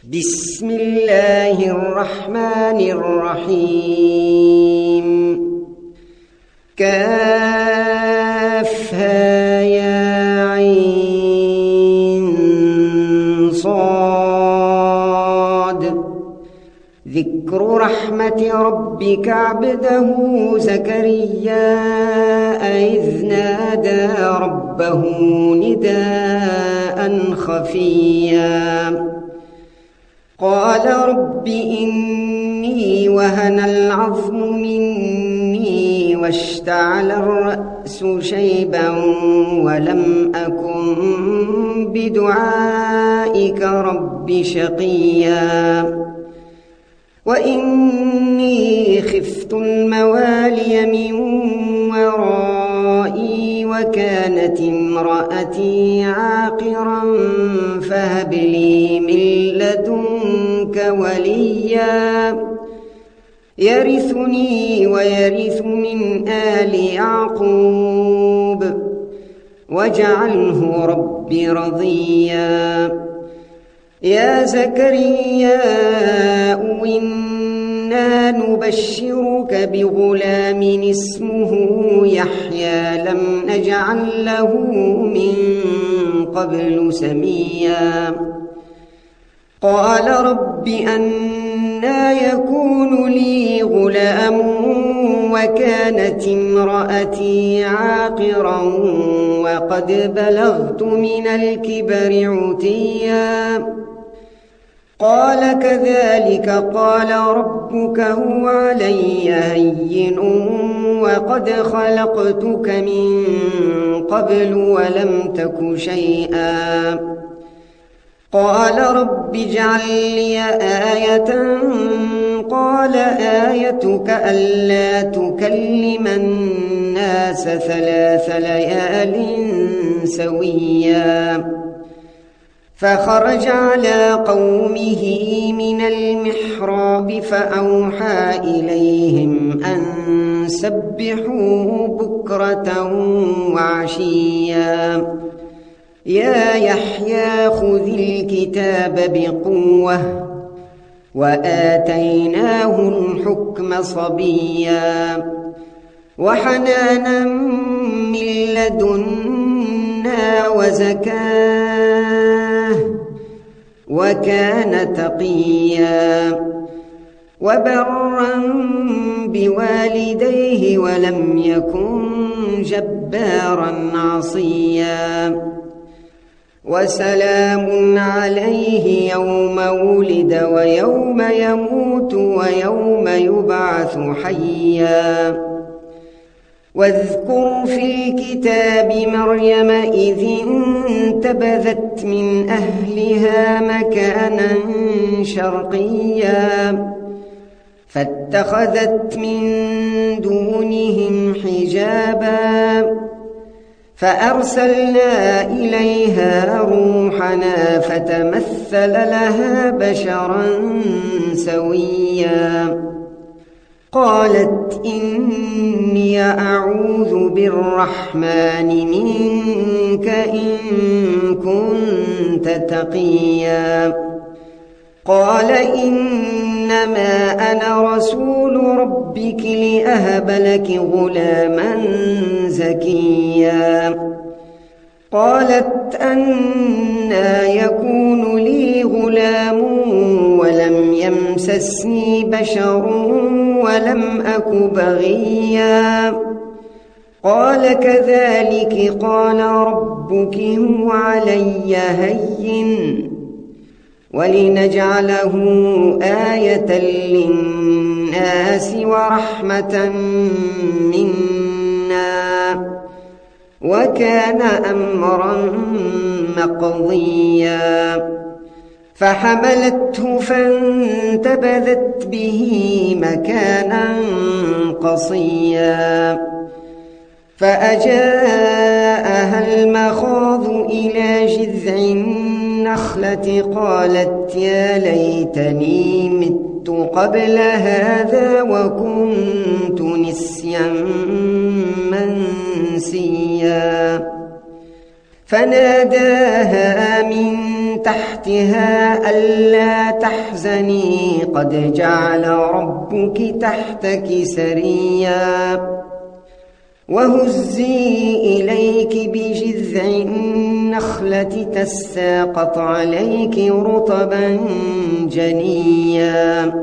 بسم الله الرحمن الرحيم. كافها يا عين صاد. ذكر رحمة ربك عبده زكريا إذ نادى ربه نداء خفيا قال رب إني وهن العظم مني واشتعل الرأس شيبا ولم أكن بدعائك رب شقيا وإني خفت الموالي من ورائي وكانت امرأتي عاقرا فهب لي من لدنك وليا يرثني ويرث من آل يعقوب واجعله رب رضيا. يا زكريا إنا نبشرك بغلام اسمه يحيى لم نجعل له من قبل سميا. قال رب أنى يكون لي غلام وكانت امرأتي عاقرا وقد بلغت من الكبر عتيا. قال كذلك قال ربك هو علي هين وقد خلقتك من قبل ولم تك شيئا. قال رب اجعل لي آية قال آيتك ألا تكلم الناس 3 ليال سويا. فخرج على قومه من المحراب فأوحى إليهم أن سبحوا بكرة وعشيا. يا يحيى خذ الكتاب بقوة وآتيناه الحكم صبيا وحنانا من لدنا وزكاه وكان تقيا وبرا بوالديه ولم يكن جبارا عصيا. وسلام عليه يوم ولد ويوم يموت ويوم يبعث حيا. واذكر في الكتاب مريم إذ انتبذت من أهلها مكانا شرقيا فاتخذت من دونهم حجابا فأرسلنا إليها روحنا فتمثل لها بشرا سويا. قالت إني أعوذ بالرحمن منك إن كنت تقيا. قال إنما أنا رسول ربك لأهب لك غلاما زكيا. قالت أنى يكون لي غلام ولم يمسسني بشر ولم أك بغيا. قال كذلك قال ربك هو علي هين ولنجعله آية للناس ورحمة منا وكان أمرا مقضيا. فحملته فانتبذت به مكانا قصيا. فأجاءها المخاض إلى جذع النخلة قالت يا ليتني مت قبل هذا وكنت نسيا منسيا. فناداها من تحتها ألا تحزني قد جعل ربك تحتك سريا وهزي إليك بجذع النخلة تساقط عليك رطبا جنيا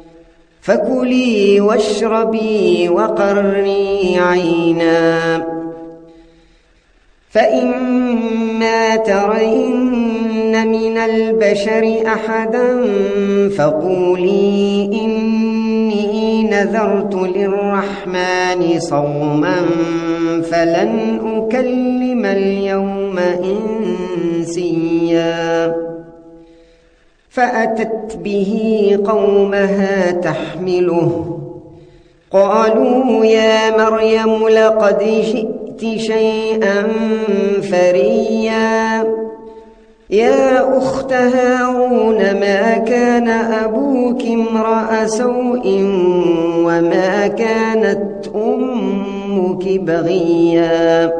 فكلي واشربي وقري عينا فإما ترين من البشر أحدا فقولي إني نذرت للرحمن صوما فلن أكلم اليوم إنسيا فأتت به قومها تحمله قالوا يا مريم لقد جئت شيئا فريا يا أخت هارون ما كان أبوك امرأ سوء وما كانت أمك بغيا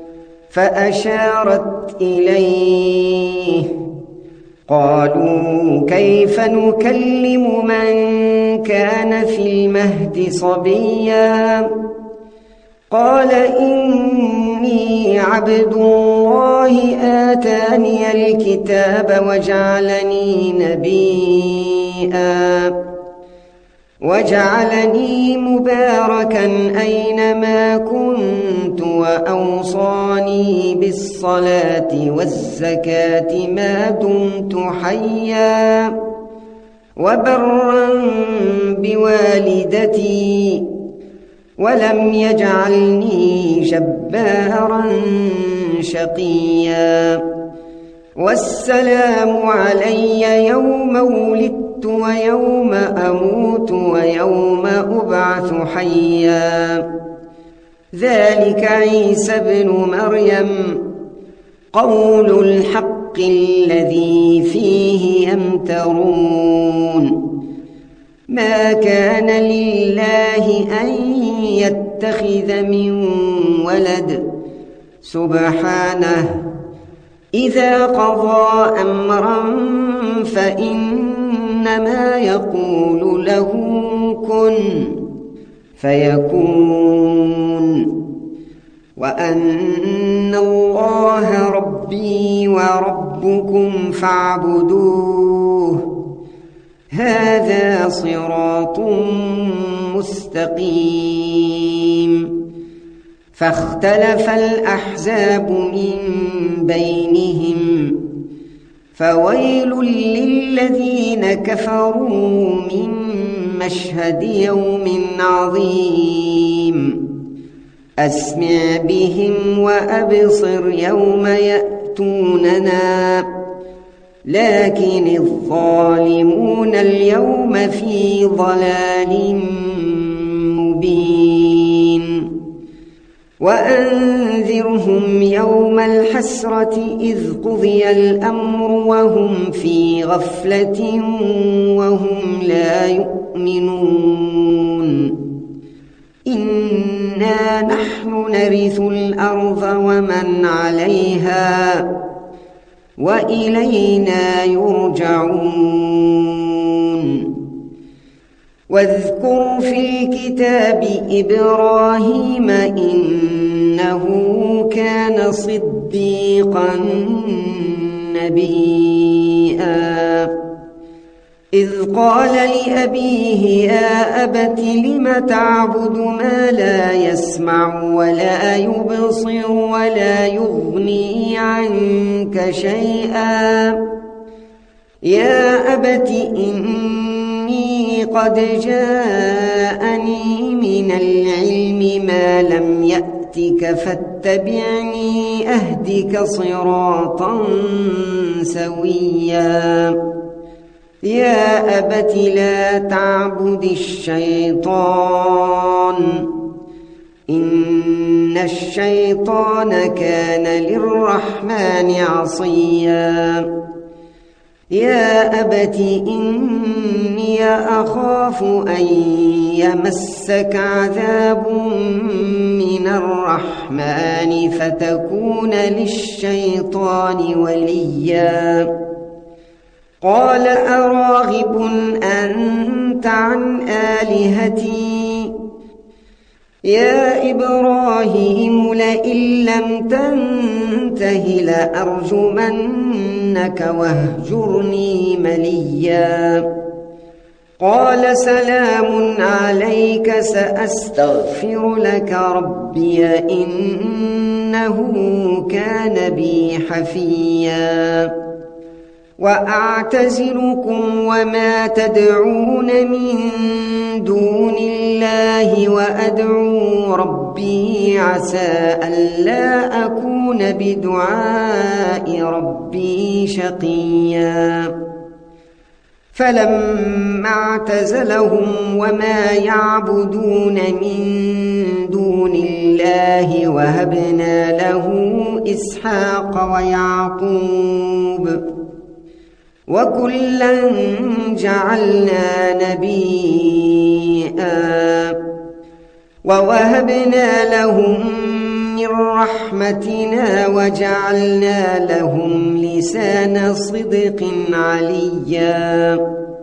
فأشارت إليه قالوا كيف نكلم من كان في المهد صبيا قال إني عبد الله آتاني الكتاب وجعلني مباركا أينما كنت وأوصاني بالصلاة والزكاة ما دمت حيا وبرا بوالدتي ولم يجعلني جبارا شقيا والسلام علي يوم ولدت ويوم أموت ويوم أبعث حيا ذلك عيسى ابن مريم قول الحق الذي فيه يمترون ما كان لله أن يتخذ من ولد سبحانه إذا قضى أمرا فإنما يقول له كن فيكون وأن الله ربي وربكم فاعبدوه هذا صراط مستقيم فاختلف الأحزاب من بينهم فويل للذين كفروا من مشهد يوم عظيم أسمع بهم وأبصر يوم يأتوننا لكن الظالمون اليوم في ضلال مبين وأنذرهم يوم الحسرة إذ قضي الأمر وهم في غفلة وهم لا يؤمنون إنا نحن نرث الأرض ومن عليها وإلينا يرجعون واذكر في الكتاب إبراهيم إنه كان صديقا نبيا إذ قال لأبيه يا أبت لم تعبد ما لا يسمع ولا يبصر ولا يغني عنك شيئا يا أبت إني قد جاءني من العلم ما لم يأتك فاتبعني أهدك صراطا سويا يا أبت لا تعبد الشيطان إن الشيطان كان للرحمن عصيا يا أبت إني أخاف أن يمسك عذاب من الرحمن فتكون للشيطان وليا قال أراغب أنت عن آلهتي يا إبراهيم لئن لم تنته لأرجمنك واهجرني مليا قال سلام عليك سأستغفر لك ربي إنه كان بي حفيا وأعتزلكم وما تدعون من دون الله وأدعو ربي عسى ألا أكون بدعاء ربي شقيا فلما اعتزلهم وما يعبدون من دون الله وهبنا له إسحاق ويعقوب وكلا جعلنا نبيا ووهبنا لهم من رحمتنا وجعلنا لهم لسان صدق عليا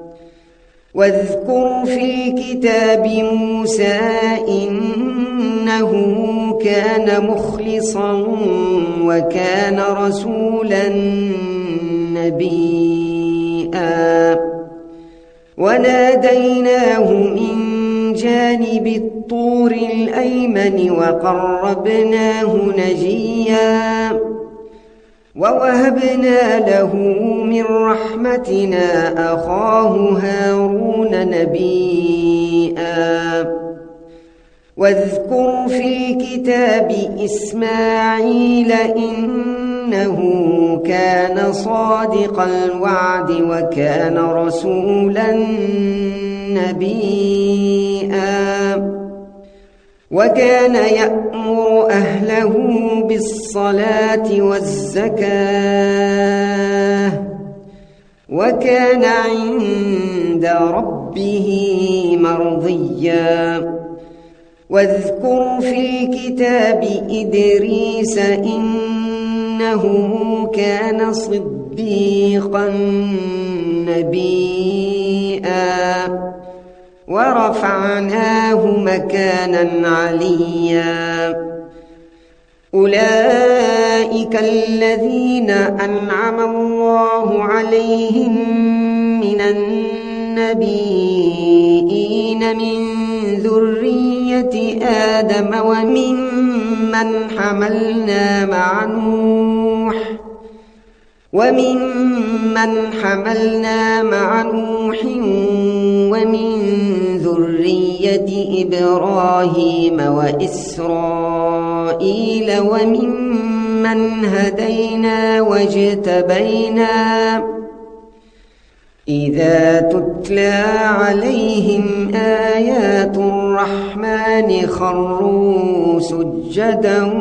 واذكر في الكتاب موسى إنه كان مخلصا وكان رسولا نبيا وناديناه من جانب الطور الأيمن وقربناه نجيا ووهبنا له من رحمتنا أخاه هارون نبيا واذكر في الكتاب إسماعيل إنه كان صادق الوعد وكان رسولا نبيا وكان يأمر أهله بالصلاة والزكاة وكان عند ربه مرضيا واذكر في الكتاب إدريس إنه كان صديقا نبيا ورفعناه مكانا عليا أولئك الذين أنعم الله عليهم من النبيين من ذرية آدم وممن حملنا مع نوح ومن ذرية إبراهيم وإسرائيل وممن هدينا واجتبينا إذا تتلى عليهم آيات الرحمن خروا سجدا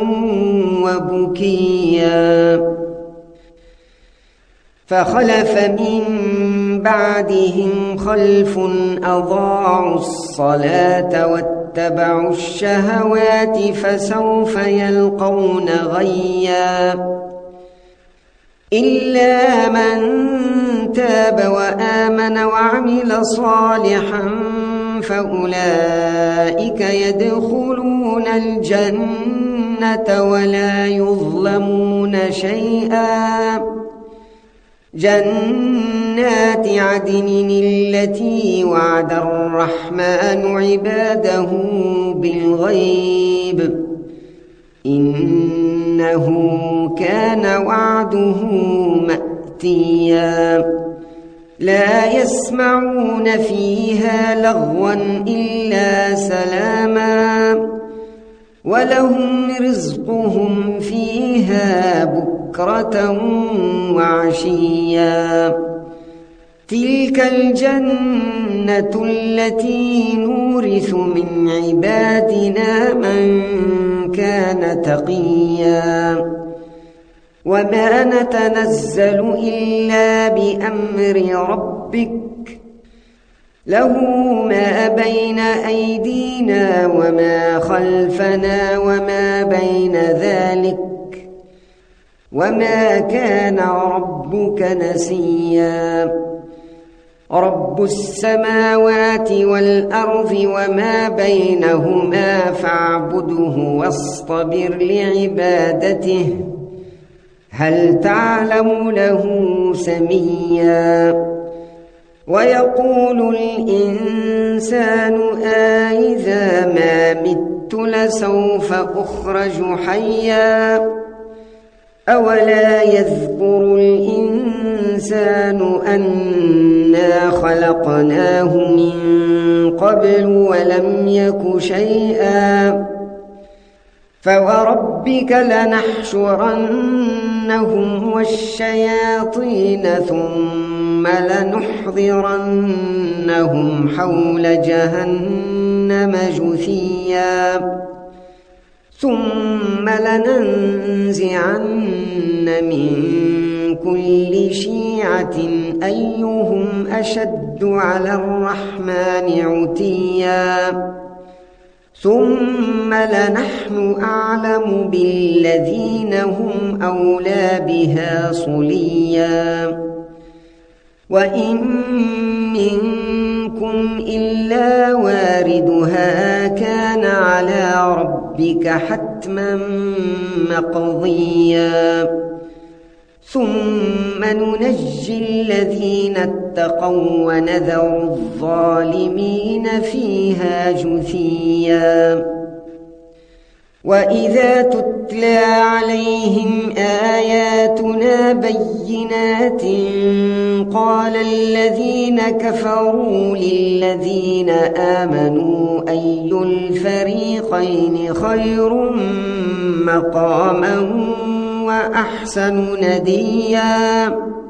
وبكيا فخلف من بعدهم خلف أضاعوا الصلاة واتبعوا الشهوات فسوف يلقون غيا إلا من تاب وآمن وعمل صالحا فأولئك يدخلون الجنة ولا يظلمون شيئا جنات عدن التي وعد الرحمن عباده بالغيب إنه كان وعده مأتيا لا يسمعون فيها لغوا إلا سلاما ولهم رزقهم فيها بكرة وعشيا تلك الجنة التي نورث من عبادنا من كان تقيا وما نتنزل إلا بأمر ربك له ما بين أيدينا وما خلفنا وما بين ذلك وما كان ربك نسيا رب السماوات والأرض وما بينهما فاعبده واصطبر لعبادته هل تعلم له سميا ويقول الإنسان أإذا ما مت لسوف أخرج حيا أولا يذكر الإنسان أنا خلقناه من قبل ولم يك شيئا فوربك لنحشرنهم والشياطين ثم لنحضرنهم حول جهنم جثيا ثم لننزعن من كل شيعة أيهم أشد على الرحمن عتيا ثم لنحن أعلم بالذين هم أولى بها صليا وإن منكم إلا واردها كان على ربك حتما مقضيا ثم ننجي الذين اتقوا ونذر الظالمين فيها جثيا وإذا تتلى عليهم آياتنا بينات قال الذين كفروا للذين آمنوا أي الفريقين خير مقاما وأحسن نديا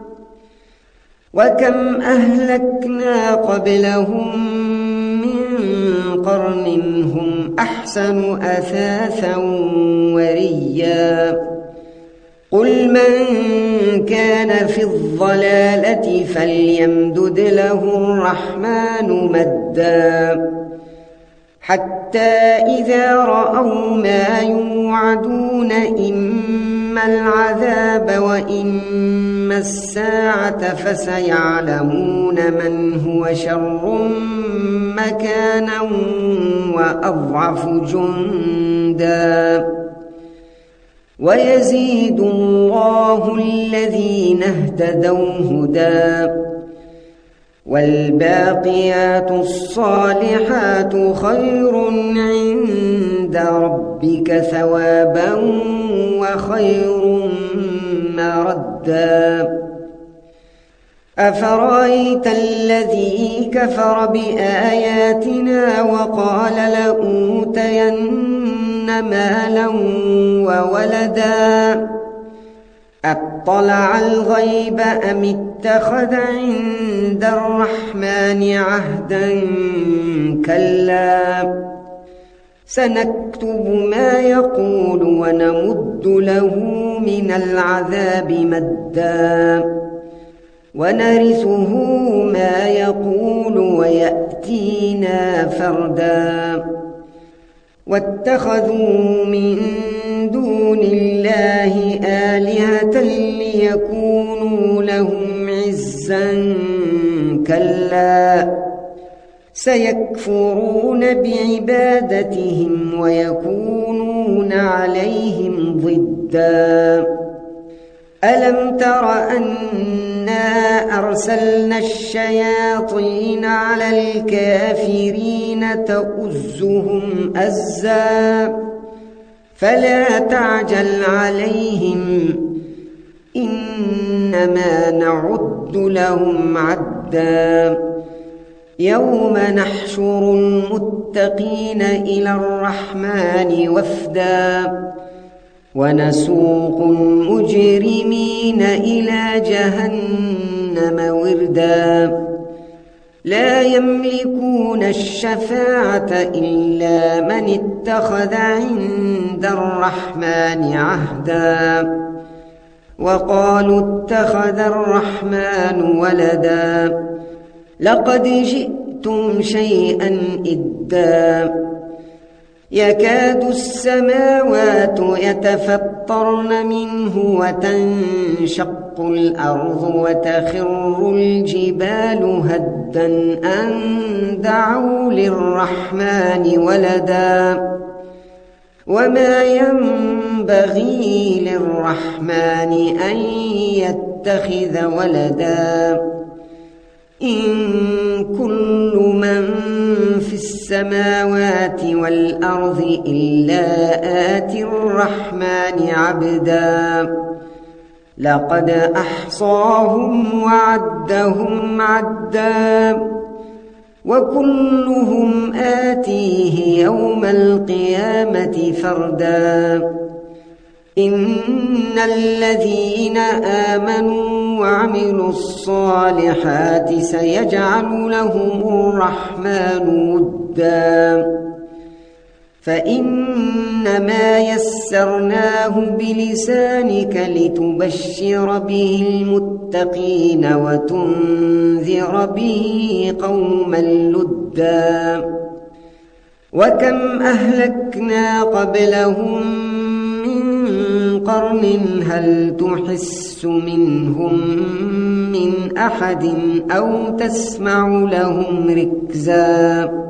وكم أهلكنا قبلهم من قرن هم أحسن أثاثا وريا قل من كان في الضلالة فليمدد له الرحمن مدا حتى إذا رأوا ما يوعدون إما العذاب وإما الساعة فسيعلمون من هو شر مكانا وأضعف جندا ويزيد الله الذين اهتدوا هدى والباقيات الصالحات خير عند ربك ثوابا وخير مردا أفرأيت الذي كفر بآياتنا وقال لأوتين مالا وولدا أطلع الغيب أم اتخذ عند الرحمن عهدا كلا سنكتب ما يقول ونمد له من العذاب مدا ونرثه ما يقول ويأتينا فردا واتخذوا من دون الله آلهة ليكونوا لهم عزا كلا سيكفرون بعبادتهم ويكونون عليهم ضدا ألم تر أنا أرسلنا الشياطين على الكافرين تؤزهم أزا فلا تعجل عليهم إنما نعد لهم عدا يوم نحشر المتقين إلى الرحمن وفدا ونسوق المجرمين إلى جهنم وردا لا يملكون الشفاعة إلا من اتخذ عند الرحمن عهدا وقالوا اتخذ الرحمن ولدا لقد جئتم شيئا إدا يكاد السماوات يتفطرن منه وتنشق الأرض وتخر الجبال هدا أن دعوا للرحمن ولدا وما ينبغي للرحمن أن يتخذ ولدا إن كل من في السماوات والأرض إلا آتي الرحمن عبدا لقد أحصاهم وعدهم عدا وكلهم آتيه يوم القيامة فردا إن الذين آمنوا وعملوا الصالحات سيجعل لهم الرحمن ودا فإنما يسرناه بلسانك لتبشر به المتقين وتنذر به قوما لدا وكم أهلكنا قبلهم من قرن هل تحس منهم من أحد أو تسمع لهم ركزا